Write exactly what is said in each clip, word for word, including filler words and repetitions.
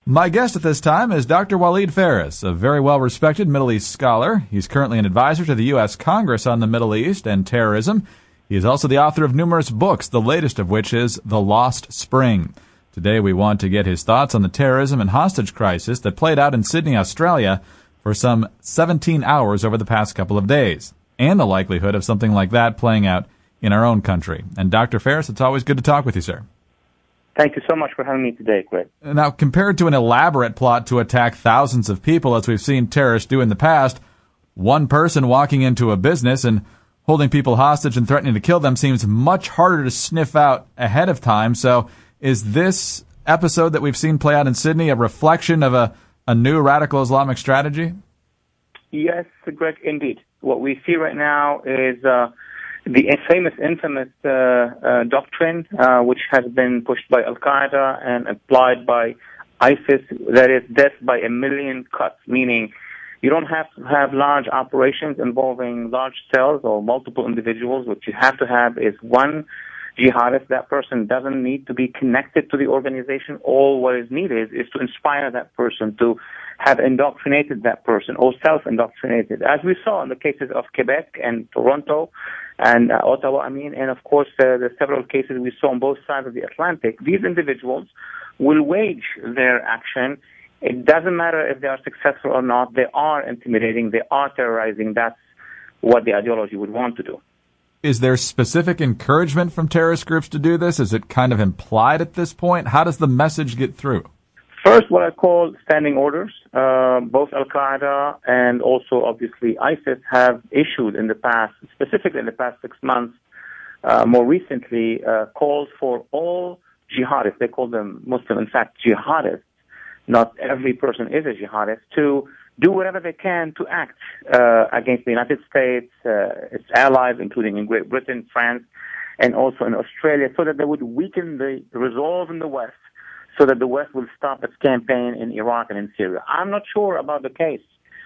My guest at this time is Doctor Walid Phares, a very well-respected Middle East scholar. He's currently an advisor to the U S Congress on the Middle East and terrorism. He is also the author of numerous books, the latest of which is The Lost Spring. Today we want to get his thoughts on the terrorism and hostage crisis that played out in Sydney, Australia for some seventeen hours over the past couple of days, and the likelihood of something like that playing out in our own country. And Doctor Phares, it's always good to talk with you, sir. Thank you so much for having me today, Greg. Now, compared to an elaborate plot to attack thousands of people, as we've seen terrorists do in the past, one person walking into a business and holding people hostage and threatening to kill them seems much harder to sniff out ahead of time. So is this episode that we've seen play out in Sydney a reflection of a, a new radical Islamic strategy? Yes, Greg, indeed. What we see right now is uh, the famous, infamous uh, uh, doctrine, uh, which has been pushed by Al-Qaeda and applied by ISIS, that is death by a million cuts, meaning you don't have to have large operations involving large cells or multiple individuals. What you have to have is one jihadist. That person doesn't need to be connected to the organization. All what is needed is to inspire that person, to have indoctrinated that person or self-indoctrinated, as we saw in the cases of Quebec and Toronto and uh, Ottawa, I mean, and of course uh, the several cases we saw on both sides of the Atlantic. These individuals will wage their action. It doesn't matter if they are successful or not. They are intimidating. They are terrorizing. That's what the ideology would want to do. Is there specific encouragement from terrorist groups to do this? Is it kind of implied at this point? How does the message get through? First, what I call standing orders. Uh, both Al-Qaeda and also, obviously, ISIS have issued in the past, specifically in the past six months, uh, more recently, uh, calls for all jihadists, they call them Muslim, in fact, jihadists, not every person is a jihadist, to do whatever they can to act uh, against the United States, uh, its allies, including in Great Britain, France, and also in Australia, so that they would weaken the resolve in the West, so that the West will stop its campaign in Iraq and in Syria. I'm not sure about the case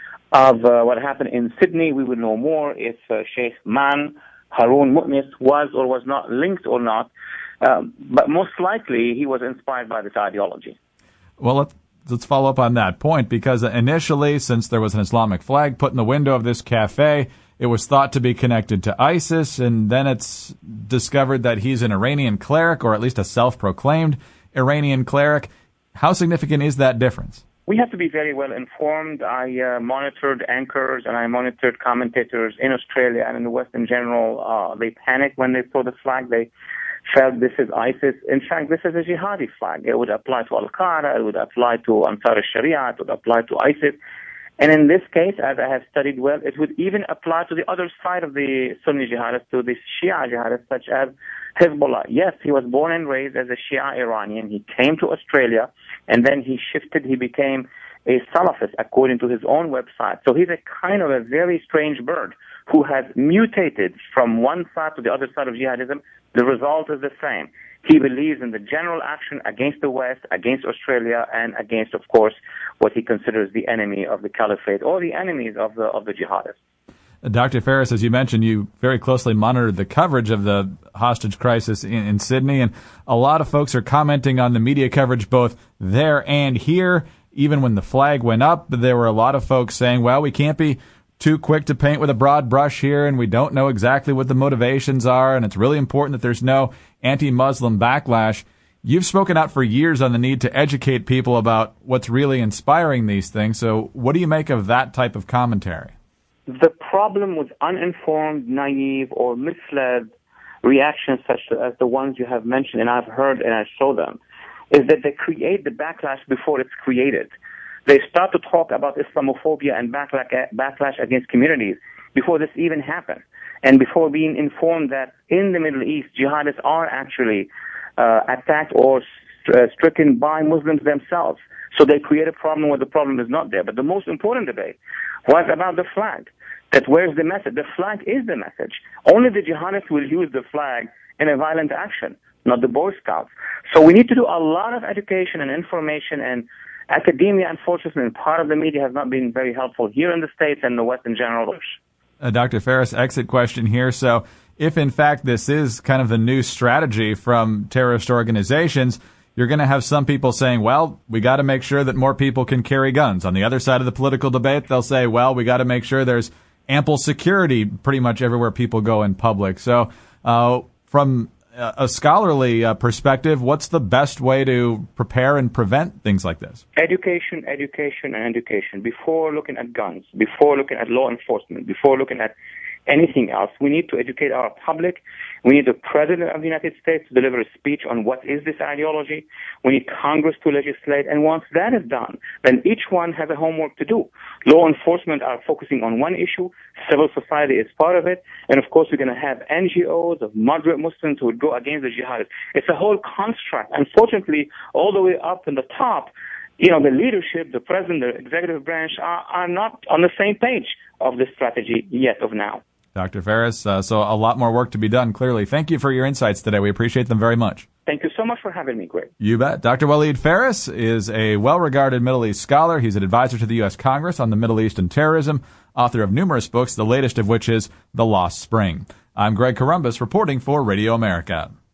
of uh, what happened in Sydney. We will know more if uh, Sheikh Man Haroon Mu'nis was or was not linked or not, um, but most likely he was inspired by this ideology. Well, let's, let's follow up on that point, because initially, since there was an Islamic flag put in the window of this cafe, it was thought to be connected to ISIS, and then it's discovered that he's an Iranian cleric, or at least a self-proclaimed Iranian cleric. How significant is that difference? We have to be very well informed. I uh, monitored anchors and I monitored commentators in Australia and in the West in general. Uh, they panicked when they saw the flag. They felt this is ISIS. In fact, this is a jihadi flag. It would apply to Al-Qaeda. It would apply to Ansar al-Sharia. It would apply to ISIS. And in this case, as I have studied well, it would even apply to the other side of the Sunni jihadists, to the Shia jihadists, such as Hezbollah. Yes, he was born and raised as a Shia Iranian. He came to Australia, and then he shifted. He became a Salafist, according to his own website. So he's a kind of a very strange bird who has mutated from one side to the other side of jihadism. The result is the same. He believes in the general action against the West, against Australia, and against, of course, what he considers the enemy of the caliphate or the enemies of the of the jihadists. Doctor Phares, as you mentioned, you very closely monitored the coverage of the hostage crisis in, in Sydney, and a lot of folks are commenting on the media coverage both there and here. Even when the flag went up, there were a lot of folks saying, well, we can't be too quick to paint with a broad brush here, and we don't know exactly what the motivations are, and it's really important that there's no anti-Muslim backlash. You've spoken out for years on the need to educate people about what's really inspiring these things, so what do you make of that type of commentary? The problem with uninformed, naive, or misled reactions such as the ones you have mentioned, and I've heard and I saw them, is that they create the backlash before it's created. They start to talk about Islamophobia and backlash against communities before this even happened, and before being informed that in the Middle East, jihadists are actually uh, attacked or st- uh, stricken by Muslims themselves. So they create a problem where the problem is not there. But the most important debate was about the flag. That where's the message? The flag is the message. Only the jihadists will use the flag in a violent action, not the Boy Scouts. So we need to do a lot of education and information, and academia, unfortunately, and part of the media has not been very helpful here in the States and the West in general. Uh, Doctor Phares, exit question here. So if, in fact, this is kind of the new strategy from terrorist organizations, you're going to have some people saying, well, we got to make sure that more people can carry guns. On the other side of the political debate, they'll say, well, we got to make sure there's ample security pretty much everywhere people go in public. So uh, from a scholarly uh, perspective, what's the best way to prepare and prevent things like this? Education, education, and education. Before looking at guns, before looking at law enforcement, before looking at anything else, we need to educate our public. We need the President of the United States to deliver a speech on what is this ideology. We need Congress to legislate. And once that is done, then each one has a homework to do. Law enforcement are focusing on one issue. Civil society is part of it. And, of course, we're going to have N G Os of moderate Muslims who would go against the jihadists. It's a whole construct. Unfortunately, all the way up in the top, you know, the leadership, the president, the executive branch are, are not on the same page of this strategy yet of now. Doctor Phares, uh, so a lot more work to be done, clearly. Thank you for your insights today. We appreciate them very much. Thank you so much for having me, Greg. You bet. Doctor Walid Phares is a well-regarded Middle East scholar. He's an advisor to the U S Congress on the Middle East and terrorism, author of numerous books, the latest of which is The Lost Spring. I'm Greg Corombos reporting for Radio America.